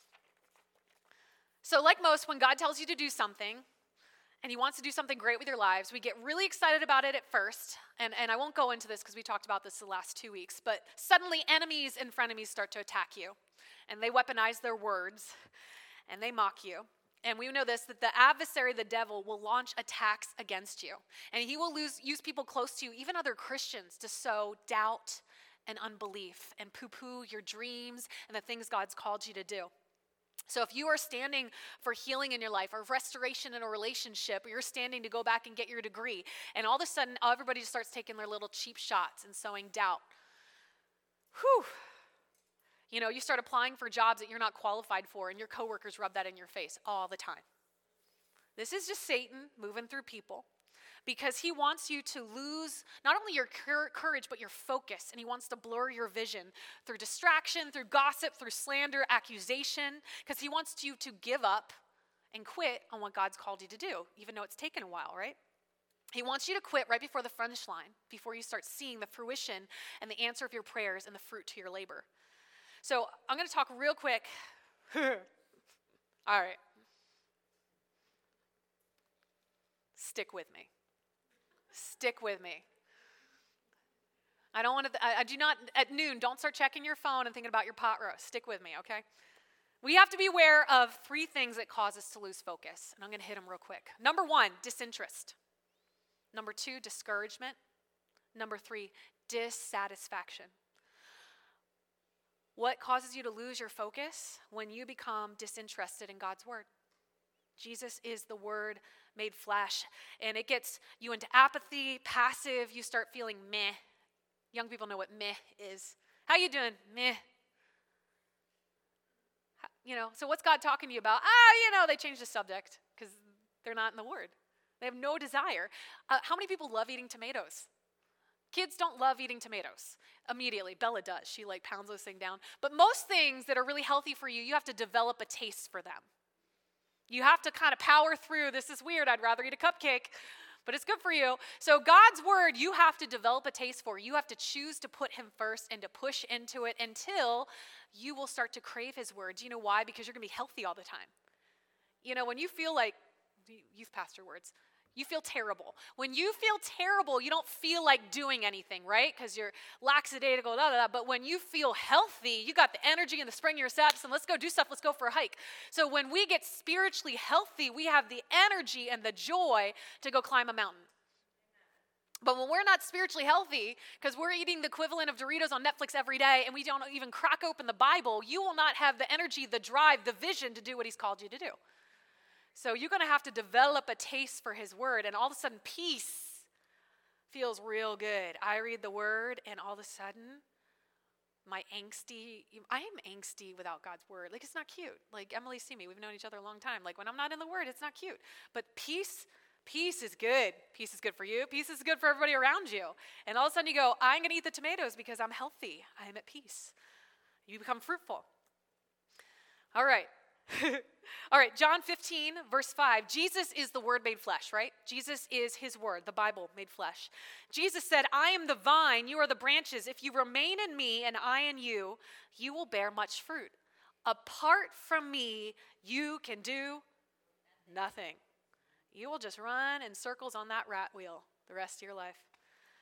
So like most, when God tells you to do something, and he wants to do something great with your lives, we get really excited about it at first. And I won't go into this because we talked about this the last 2 weeks. But suddenly enemies and frenemies start to attack you. And they weaponize their words. And they mock you. And we know this, that the adversary, the devil, will launch attacks against you. And he will use people close to you, even other Christians, to sow doubt and unbelief and poo-poo your dreams and the things God's called you to do. So if you are standing for healing in your life or restoration in a relationship, or you're standing to go back and get your degree, and all of a sudden everybody just starts taking their little cheap shots and sowing doubt. Whew. You know, you start applying for jobs that you're not qualified for, and your coworkers rub that in your face all the time. This is just Satan moving through people, because he wants you to lose not only your courage, but your focus. And he wants to blur your vision through distraction, through gossip, through slander, accusation, because he wants you to give up and quit on what God's called you to do, even though it's taken a while, right? He wants you to quit right before the finish line, before you start seeing the fruition and the answer of your prayers and the fruit to your labor. So I'm going to talk real quick. All right. Stick with me. Stick with me. I do not, at noon, don't start checking your phone and thinking about your pot roast. Stick with me, okay? We have to be aware of 3 things that cause us to lose focus, and I'm going to hit them real quick. Number 1, disinterest. Number 2, discouragement. Number 3, dissatisfaction. What causes you to lose your focus? When you become disinterested in God's word. Jesus is the word made flesh, and it gets you into apathy, passive. You start feeling meh. Young people know what meh is. How you doing? Meh. You know, so what's God talking to you about? They changed the subject because they're not in the word. They have no desire. How many people love eating tomatoes? Kids don't love eating tomatoes immediately. Bella does. She pounds those things down. But most things that are really healthy for you, you have to develop a taste for them. You have to kind of power through. This is weird. I'd rather eat a cupcake, but it's good for you. So God's word, you have to develop a taste for. You have to choose to put him first and to push into it until you will start to crave his word. Do you know why? Because you're going to be healthy all the time. You know, when you feel like, youth pastor words, you feel terrible. When you feel terrible, you don't feel like doing anything, right? Because you're lackadaisical, But when you feel healthy, you got the energy and the spring in your steps, and let's go do stuff. Let's go for a hike. So when we get spiritually healthy, we have the energy and the joy to go climb a mountain. But when we're not spiritually healthy, because we're eating the equivalent of Doritos on Netflix every day, and we don't even crack open the Bible, you will not have the energy, the drive, the vision to do what he's called you to do. So you're going to have to develop a taste for his word, and all of a sudden peace feels real good. I read the word, and all of a sudden I am angsty without God's word. It's not cute. Emily see me, we've known each other a long time. When I'm not in the word, it's not cute. But peace is good. Peace is good for you. Peace is good for everybody around you. And all of a sudden you go, I'm going to eat the tomatoes because I'm healthy. I am at peace. You become fruitful. All right. All right, John 15, verse 5. Jesus is the word made flesh, right? Jesus is his word, the Bible made flesh. Jesus said, I am the vine, you are the branches. If you remain in me and I in you, you will bear much fruit. Apart from me, you can do nothing. You will just run in circles on that rat wheel the rest of your life.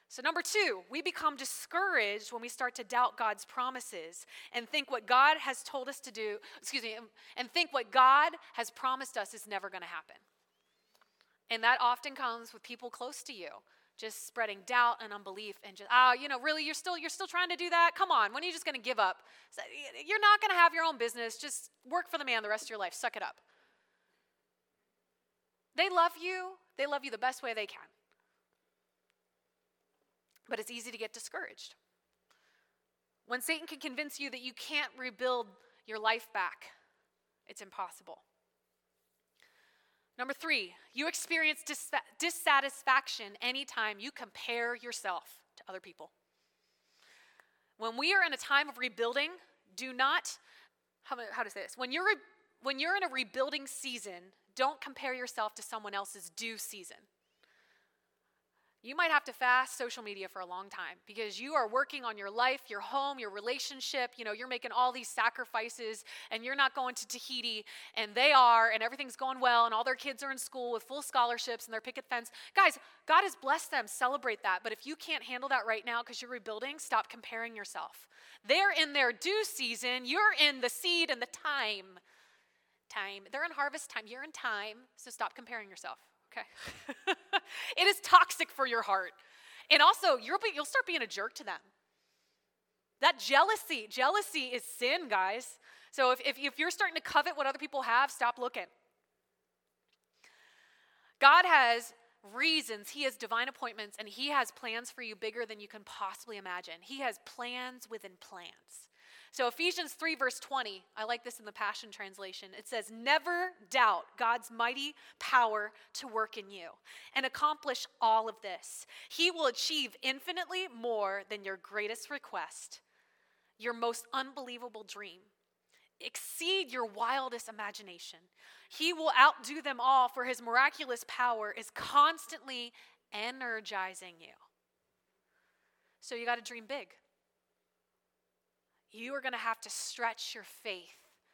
So number 2, we become discouraged when we start to doubt God's promises and think what God has told us to do, and think what God has promised us is never going to happen. And that often comes with people close to you, just spreading doubt and unbelief and just, really, you're still trying to do that? Come on, when are you just going to give up? So, you're not going to have your own business. Just work for the man the rest of your life. Suck it up. They love you. They love you the best way they can. But it's easy to get discouraged. When Satan can convince you that you can't rebuild your life back, it's impossible. Number 3, you experience dissatisfaction anytime you compare yourself to other people. When we are in a time of rebuilding, do not, how to say this? When you're in a rebuilding season, don't compare yourself to someone else's due season. You might have to fast social media for a long time because you are working on your life, your home, your relationship. You're making all these sacrifices and you're not going to Tahiti and they are, and everything's going well and all their kids are in school with full scholarships and their picket fence. Guys, God has blessed them. Celebrate that. But if you can't handle that right now because you're rebuilding, stop comparing yourself. They're in their due season. You're in the seed and the time. They're in harvest time. You're in time. So stop comparing yourself. Okay. It is toxic for your heart. And also, you'll start being a jerk to them. That jealousy is sin, guys. So if you're starting to covet what other people have, stop looking. God has reasons. He has divine appointments, and he has plans for you bigger than you can possibly imagine. He has plans within plans. So Ephesians 3 verse 20, I like this in the Passion Translation. It says, never doubt God's mighty power to work in you and accomplish all of this. He will achieve infinitely more than your greatest request, your most unbelievable dream, exceed your wildest imagination. He will outdo them all, for his miraculous power is constantly energizing you. So you got to dream big. You are going to have to stretch your faith.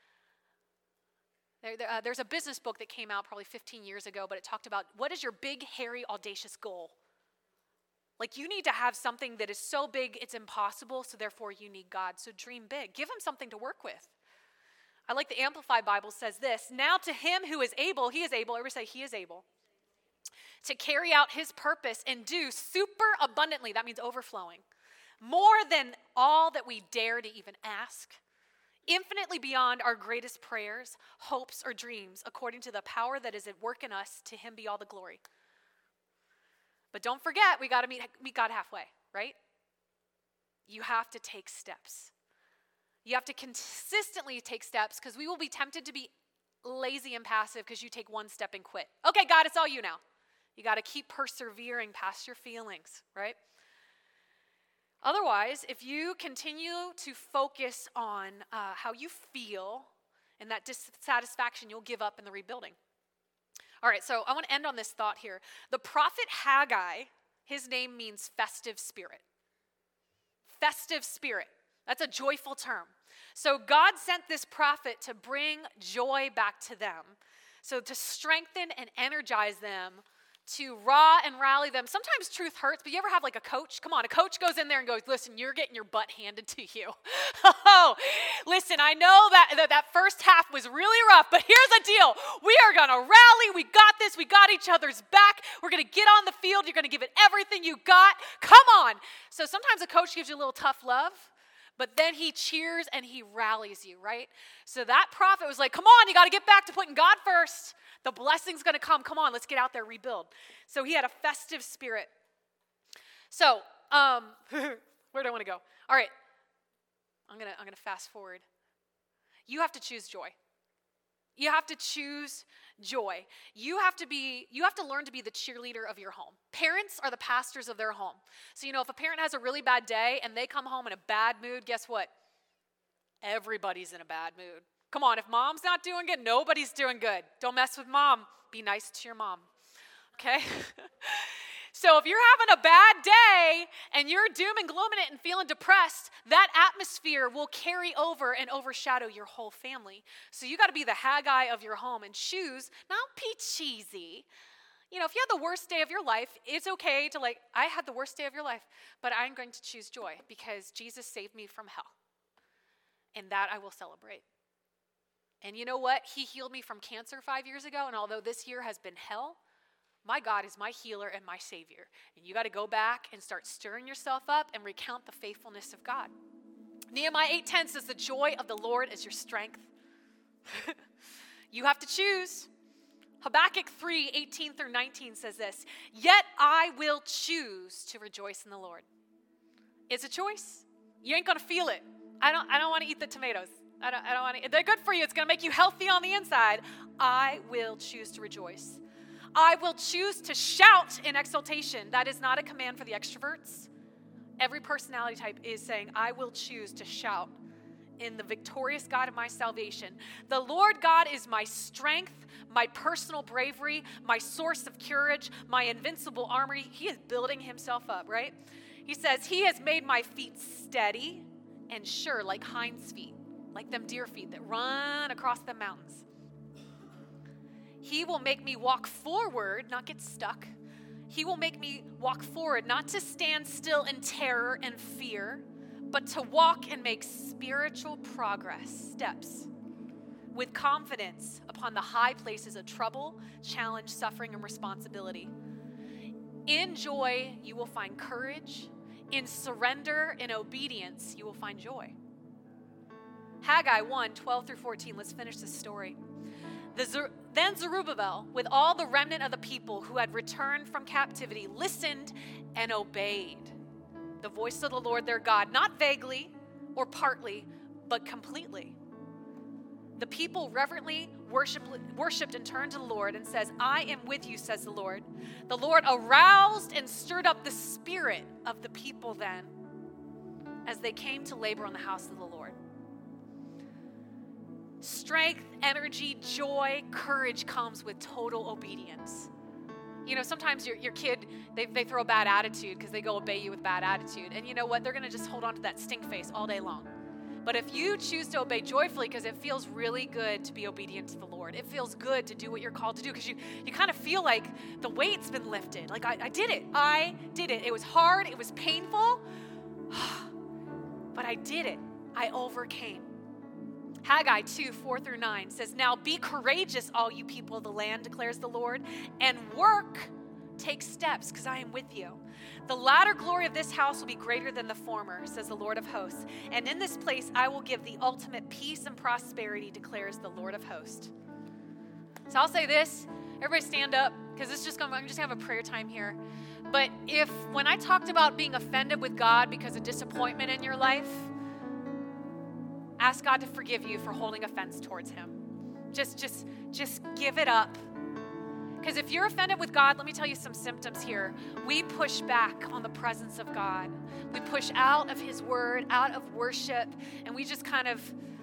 There's a business book that came out probably 15 years ago, but it talked about what is your big, hairy, audacious goal? Like you need to have something that is so big it's impossible, so therefore you need God. So dream big. Give him something to work with. I like the Amplified Bible says this, now to him who is able, he is able, everybody say he is able, to carry out his purpose and do super abundantly, that means overflowing, more than all that we dare to even ask, infinitely beyond our greatest prayers, hopes, or dreams, according to the power that is at work in us, to him be all the glory. But don't forget, we got to meet God halfway, right? You have to take steps. You have to consistently take steps because we will be tempted to be lazy and passive because you take one step and quit. Okay, God, it's all you now. You got to keep persevering past your feelings, right? Otherwise, if you continue to focus on how you feel and that dissatisfaction, you'll give up in the rebuilding. All right, so I want to end on this thought here. The prophet Haggai, his name means festive spirit. Festive spirit. That's a joyful term. So God sent this prophet to bring joy back to them. So to strengthen and energize them, to rally them. Sometimes truth hurts, but you ever have like a coach? Come on, a coach goes in there and goes, listen, you're getting your butt handed to you. Oh, listen, I know that first half was really rough, but here's the deal. We are going to rally. We got this. We got each other's back. We're going to get on the field. You're going to give it everything you got. Come on. So sometimes a coach gives you a little tough love, but then he cheers and he rallies you, right? So that prophet was like, come on, you got to get back to putting God first. The blessing's going to come. Come on, let's get out there, rebuild. So he had a festive spirit. So, where do I want to go? All right, I'm gonna fast forward. You have to choose joy. You have to choose joy. You have to learn to be the cheerleader of your home. Parents are the pastors of their home. So, if a parent has a really bad day and they come home in a bad mood, guess what? Everybody's in a bad mood. Come on, if mom's not doing good, nobody's doing good. Don't mess with mom. Be nice to your mom, okay? So if you're having a bad day and you're doom and glooming it and feeling depressed, that atmosphere will carry over and overshadow your whole family. So you got to be the Haggai of your home and choose, not be cheesy. if you had the worst day of your life, it's okay to I had the worst day of your life, but I'm going to choose joy because Jesus saved me from hell. And that I will celebrate. And you know what? He healed me from cancer 5 years ago, and although this year has been hell, my God is my healer and my Savior. And you got to go back and start stirring yourself up and recount the faithfulness of God. Nehemiah 8:10 says, the joy of the Lord is your strength. You have to choose. Habakkuk 3:18 through 19 says this, yet I will choose to rejoice in the Lord. It's a choice. You ain't going to feel it. I don't want to eat the tomatoes. I don't want to. They're good for you. It's going to make you healthy on the inside. I will choose to rejoice. I will choose to shout in exultation. That is not a command for the extroverts. Every personality type is saying, I will choose to shout in the victorious God of my salvation. The Lord God is my strength, my personal bravery, my source of courage, my invincible armory. He is building himself up, right? He says, he has made my feet steady and sure like hinds feet, like them deer feet that run across the mountains. He will make me walk forward, not get stuck. He will make me walk forward, not to stand still in terror and fear, but to walk and make spiritual progress, steps, with confidence upon the high places of trouble, challenge, suffering, and responsibility. In joy, you will find courage. In surrender and obedience, you will find joy. Haggai 1:12 through 14. Let's finish this story. Then Zerubbabel, with all the remnant of the people who had returned from captivity, listened and obeyed the voice of the Lord their God, not vaguely or partly, but completely. The people reverently worshipped and turned to the Lord and says, I am with you, says the Lord. The Lord aroused and stirred up the spirit of the people then as they came to labor on the house of the Lord. Strength, energy, joy, courage comes with total obedience. Sometimes your kid, they throw a bad attitude because they go obey you with bad attitude. And you know what? They're going to just hold on to that stink face all day long. But if you choose to obey joyfully, because it feels really good to be obedient to the Lord, it feels good to do what you're called to do, because you kind of feel like the weight's been lifted. Like, I did it. I did it. It was hard. It was painful. But I did it. I overcame. Haggai 2:4 through 9 says, now be courageous, all you people of the land, declares the Lord, and work, take steps, because I am with you. The latter glory of this house will be greater than the former, says the Lord of hosts. And in this place I will give the ultimate peace and prosperity, declares the Lord of hosts. So I'll say this, everybody stand up, because I'm just going to have a prayer time here. But when I talked about being offended with God because of disappointment in your life, ask God to forgive you for holding offense towards him. Just give it up. Because if you're offended with God, let me tell you some symptoms here. We push back on the presence of God. We push out of his word, out of worship, and we just kind of,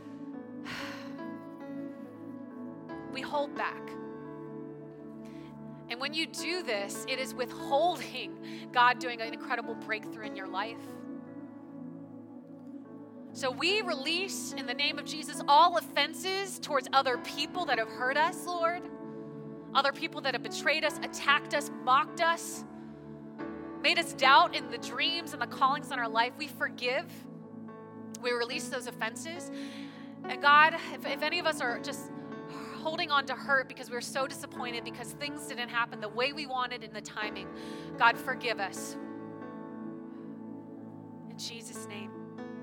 we hold back. And when you do this, it is withholding God doing an incredible breakthrough in your life. So we release, in the name of Jesus, all offenses towards other people that have hurt us, Lord. Other people that have betrayed us, attacked us, mocked us, made us doubt in the dreams and the callings on our life. We forgive. We release those offenses. And God, if any of us are just holding on to hurt because we're so disappointed because things didn't happen the way we wanted in the timing, God, forgive us. In Jesus' name.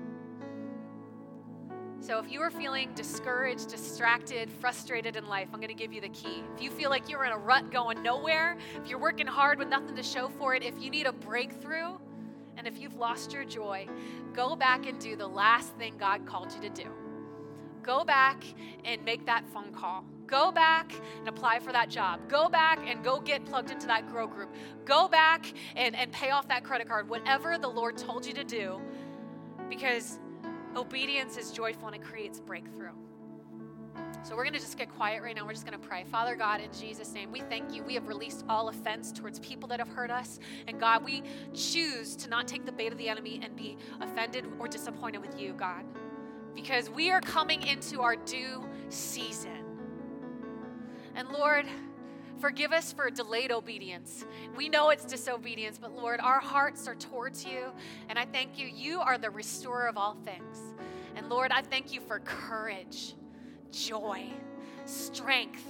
So if you are feeling discouraged, distracted, frustrated in life, I'm going to give you the key. If you feel like you're in a rut going nowhere, if you're working hard with nothing to show for it, if you need a breakthrough, and if you've lost your joy, go back and do the last thing God called you to do. Go back and make that phone call. Go back and apply for that job. Go back and go get plugged into that grow group. Go back and pay off that credit card. Whatever the Lord told you to do, because obedience is joyful and it creates breakthrough. So we're going to just get quiet right now. We're just going to pray. Father God, in Jesus' name, we thank you. We have released all offense towards people that have hurt us. And God, we choose to not take the bait of the enemy and be offended or disappointed with you, God, because we are coming into our due season. And Lord, Forgive us for delayed obedience. We know it's disobedience, but Lord, our hearts are towards you. And I thank you. You are the restorer of all things. And Lord, I thank you for courage, joy, strength,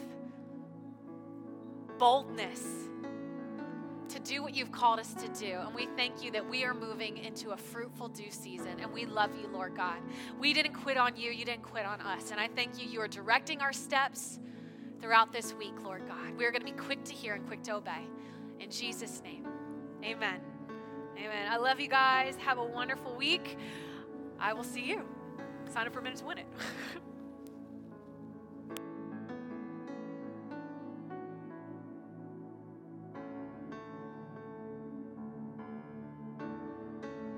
boldness to do what you've called us to do. And we thank you that we are moving into a fruitful due season. And we love you, Lord God. We didn't quit on you. You didn't quit on us. And I thank you. You are directing our steps throughout this week, Lord God. We are going to be quick to hear and quick to obey. In Jesus' name, amen. Amen. I love you guys. Have a wonderful week. I will see you. Sign up for Minutes Win It.